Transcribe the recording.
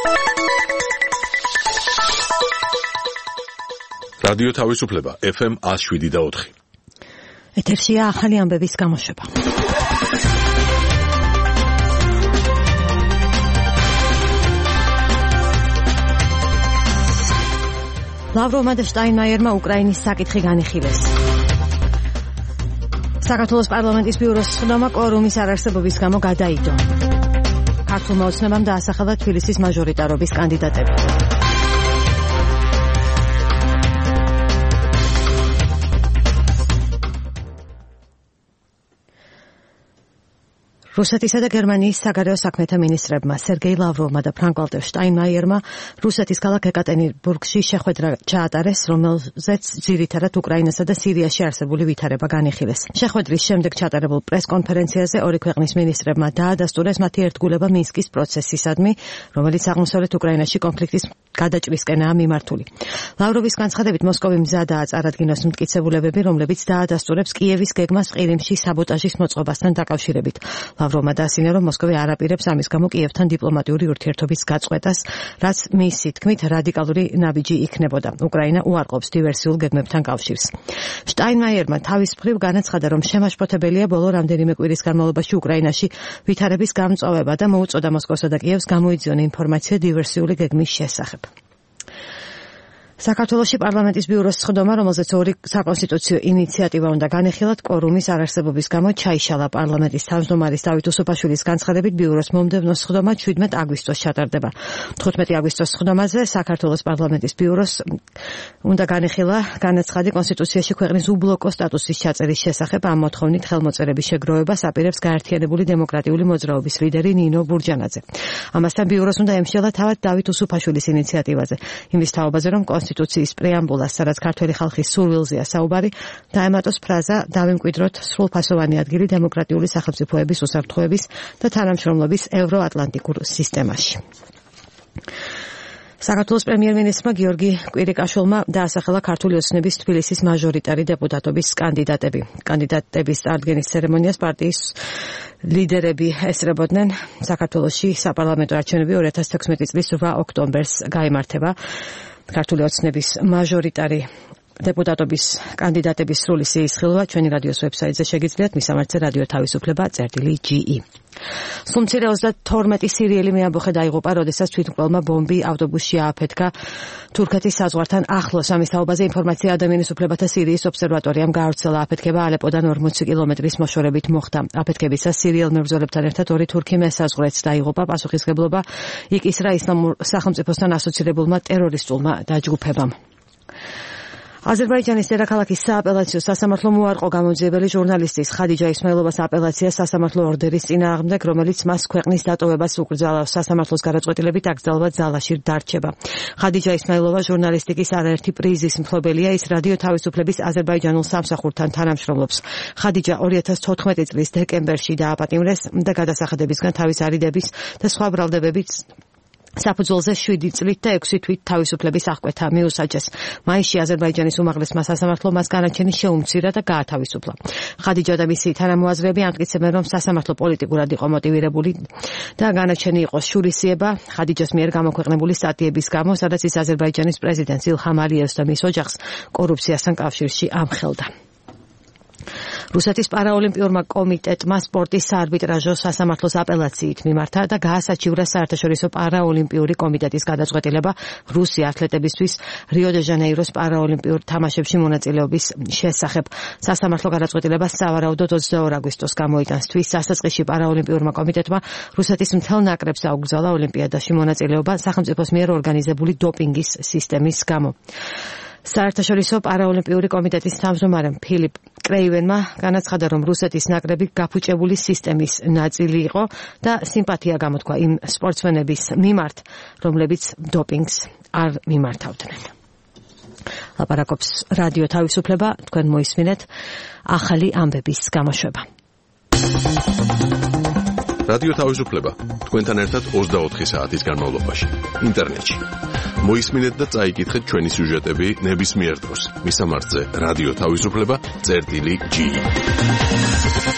რადიო თავისუფლება FM 107.4. ეთერშია ახალი ამბების გამოშვება. ლავროვმა და შტაინმაიერმა უკრაინის საკითხი განიხილეს. საქართველოს პარლამენტის ბიუროს სხდომა კვორუმის არარსებობის გამო გადაიდო. ქართულმა ოცნებამ დაასახელა თბილისის მაჟორიტარობის კანდიდატები. რუსეთისა და გერმანიის საგარეო საქმეთა მინისტრებმა სერგეი ლავროვმა და ფრანკ-ვალტერ შტაინმაიერმა რუსეთის ქალაქ ეკატერინბურგში შეხვედრა ჩაატარეს, რომელზეც ძირითადად უკრაინასა და სირიაში არსებული ვითარება განიხილეს. შეხვედრის შემდეგ ჩატარებულ პრეს-კონფერენციაზე ორი ქვეყნის მინისტრებმა დაადასტურეს მათი ერთგულება მინსკის პროცესისადმი, რომელიც აღმოსავლეთ უკრაინაში კონფლიქტის გადაჭრისკენაა მიმართული. ლავროვის განცხადებით მოსკოვი მზადაა წარადგინოს მტკიცებულებები, რომლებიც დაადასტურებს კიევის გეგმას ყირიმში საბოტაჟის მოწყობასთან დაკავშირებით. ლავროვმა დაასინა, რომ მოსკოვი არ აპირებს ამის გამო კიევთან დიპლომატიური ურთიერთობის გაწყვეტას, რაც მისი თქმით რადიკალური ნაბიჯი იქნებოდა. უკრაინა უარყოფს დივერსიულ გეგმებთან კავშირს. შტაინმაიერმა თავის მხრივ განაცხადა, რომ შემაშფოთებელია ბოლო რამდენიმე კვირის განმავლობაში უკრაინაში ვითარების გამწვავება და მოუწოდა მოსკოვსა და კიევს გამოიძიონ ინფორმაცია დივერსიული გეგმის შესახებ. საქართველოში პარლამენტის ბიუროს სხდომა, რომელზეც ორი საკონსტიტუციო ინიციატივა უნდა განეხილათ, კვორუმის არარსებობის გამო ჩაიშალა. პარლამენტის თავმჯდომარის დავით უსუფაშვილის განცხადებით, ბიუროს მომდევნო სხდომა 17 აგვისტოს ჩატარდება. 15 აგვისტოს სხდომაზე საქართველოს პარლამენტის ბიუროს უნდა განეხილა განაცხადი კონსტიტუციაში ქვეყნის უბლოკო სტატუსის ჩაწერის შესახებ. ამ მოთხოვნით ხელმოწერების შეგროვებას აპირებს გაერთიანებული დემოკრატიული მოძრაობის ლიდერი ნინო ბურჯანაძე. ამასთან ბიუროს უნდა ემშელა თავად დავით უსუფაშვილის ინიციატივაზე. იმის თაობაზე, რომ კონსტიტუციის პრეამბულას, სადაც ქართველი ხალხის სურვილზეა საუბარი, დაემატოს ფრაზა „დავიმკვიდროთ სრულფასოვანი ადგილი დემოკრატიული სახელმწიფოების უსაფრთხოების და თანამშრომლობის ევროატლანტიკურ სისტემაში. საქართველოს პრემიერ-მინისტრმა გიორგი კვირიკაშვილმა დაასახელა ქართული ოცნების თბილისის მაჟორიტარი დეპუტატობის კანდიდატები. კანდიდატების წარდგენის ცერემონიას პარტიის ლიდერები ესწრებოდნენ. საქართველოში საპარლამენტო არჩევნები 2016 წლის 8 ოქტომბერს გაიმართება. ქართული ოცნების მაჟორიტარი დეპუტატობის კანდიდატების სრული სიისხლობა ჩვენი რადიოს ვებსაიტზე შეგიძლიათ, მისამართზე რადიო თავისუფლება წერტილი.ge. სულ-მცირე 32 სირიელი მეამბოხე დაიღუპა, როდესაც თვითმკვლელმა ბომბი ავტობუსში ააფეთქა თურქეთის საზღვართან ახლოს. ამის თაობაზე ინფორმაცია ადამიანის უფლებათა სირიის ობსერვატორიამ გაავრცელა. აფეთქება ალეპოდან 40 კილომეტრის მოშორებით მოხდა. აფეთქებისას სირიელ მებრძოლებთან ერთად ორი თურქი მესაზღვრეც დაიღუპა. პასუხისგებლობა იკისრა ისლამურ სახელმწიფოსთან ასოცირებულმა ტერორისტულმა დაჯგუფებამ. აზერბაიჯანის დედაქალაქის სააპელაციო სასამართლომ უარყო გამოძიებელი ჟურნალისტის ხადიჯა ისმაილოვას აპელაციას სასამართლო ორდერის წინააღმდეგ, რომელიც მას ქვეყნის დატოვებას უკრძალავს. სასამართლოს გადაწყვეტილებით აკრძალვა ძალაში დარჩება. ხადიჯა ისმაილოვა ჟურნალისტიკის არაერთი პრიზის მფლობელია, ის რადიო თავისუფლების აზერბაიჯანულ სამსახურთან თანამშრომლობს. ხადიჯა 2014 წლის დეკემბერში დააპატიმრეს და გადასახადებისგან თავის არიდების და სხვა ბრალდებებით საფუძველზე 7 წლით და 6 თვით თავისუფლების აღკვეთა მიუსაჯეს. მაისში აზერბაიჯანის უმაღლესმა სასამართლომ მას განაჩენი შეუმცირა და გაათავისუფლა. ხადიჯა და მისი თანამოაზრეები ამტკიცებენ, რომ სასამართლო პოლიტიკურად იყო მოტივირებული და განაჩენი იყო შურისიება ხადიჯას მიერ გამოქვეყნებული სტატიების გამო, სადაც ის აზერბაიჯანის პრეზიდენტს ილჰამ ალიევს და მის ოჯახს კორუფციასთან კავშირში ამხელდა. რუსეთის პარაოლიმპიურმა კომიტეტმა სპორტის საარბიტრაჟო სასამართლოს აპელაციით მიმართა და გაასაჩივრა საერთაშორისო პარაოლიმპიური კომიტეტის გადაწყვეტილება რუსი ათლეტებისთვის რიო-დე-ჟანეიროს პარაოლიმპიურ თამაშებში მონაწილეობის შესახებ. სასამართლო გადაწყვეტილებას სავარაუდოდ 22 აგვისტოს გამოიტანს. თვის დასაწყისში პარაოლიმპიურმა კომიტეტმა რუსეთის მთელ ნაკრებს აუგზავნა ოლიმპიადაში მონაწილეობა სახელმწიფოს მიერ ორგანიზებული დოპინგის სისტემის გამო. საერთაშორისო პარაოლიმპიური კომიტეტის თავმჯდომარემ ფილიპ კრეივენმა განაცხადა, რომ რუსეთის ნაკრები გაფუჭებული სისტემის ნაწილი იყო და სიმპათია გამოთქვა იმ სპორტსმენების მიმართ, რომლებიც დოპინგს არ მიმართავდნენ. ლაპარაკობს რადიო თავისუფლება, თქვენ მოისმინეთ ახალი ამბების გამოშვება. რადიო თავისუფლება თქვენთან ერთად 24 საათის განმავლობაში ინტერნეტში. მოისმინეთ და წაიკითხეთ ჩვენი სიუჟეტები ნებისმიერ დროს. მისამართზე რადიო თავისუფლება წერტილი.ge.